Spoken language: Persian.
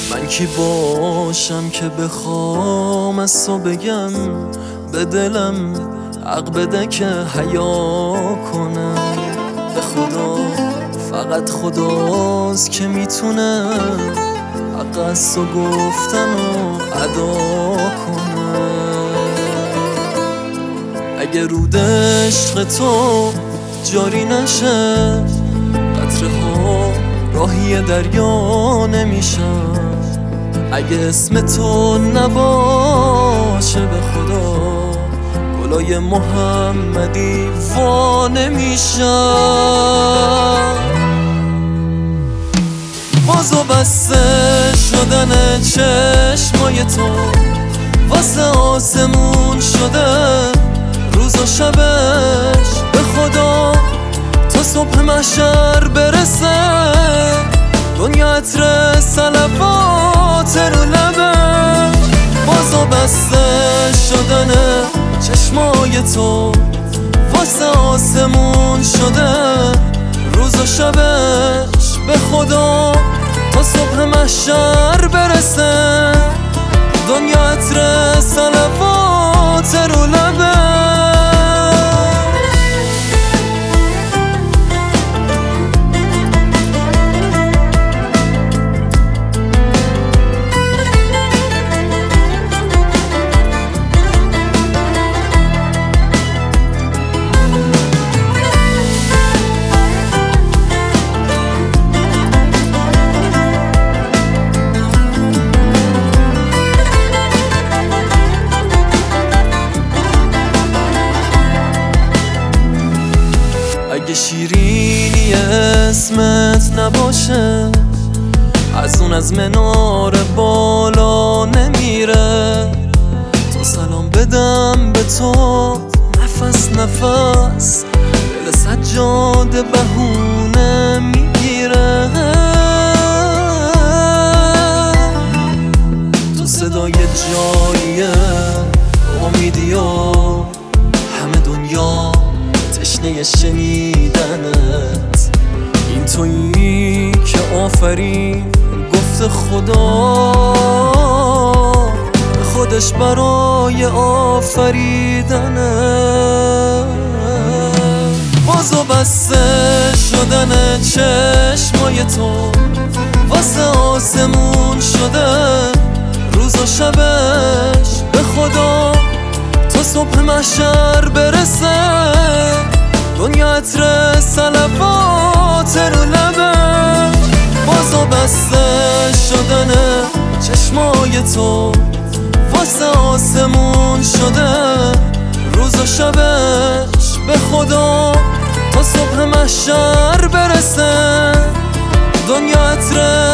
من کی باشم که بخوام از تو بگم به دلم حق بده که حیا کنم. به خدا فقط خداست که میتونه حق از تو گفتن و ادا کنه. اگه رود عشق تو جاری نشه قطره ها راهی دریا نمیشن. اگه اسم تو نباشه به خدا گلای محمدی وا نمیشن. باز و بسته شدن چشمای تو واسه آسمون شده روز و شبش. به خدا تا صبح محشر برسه دنیا عطر صلوات رو لبه. باز و بسته شدن چشمای تو واسه آسمون شده روز و شبش. به خدا تا صبح محشر برسه دنیا عطر صلوات رو لبه. اگه شیرینی اسمت نباشه از اون از منار بالا نمیره. تا سلام بدم به تو نفس نفس دل سجاده بهونه میگیره. تو صدای جاییه امیدی و همه دنیا تشنه شنیدنت. این تویی که آفرین گفت خدا خودش برای آفریدنت. باز و بسته شدن چشمای تو واسه آسمون شده روز و شبش. به خدا تا صبح محشر برسه دنیا عطر صلوات رو لبه. باز و بسته شدن چشمای تو واسه آسمون شده روز و شبش. به خدا تا صبح محشر برسه دنیا عطر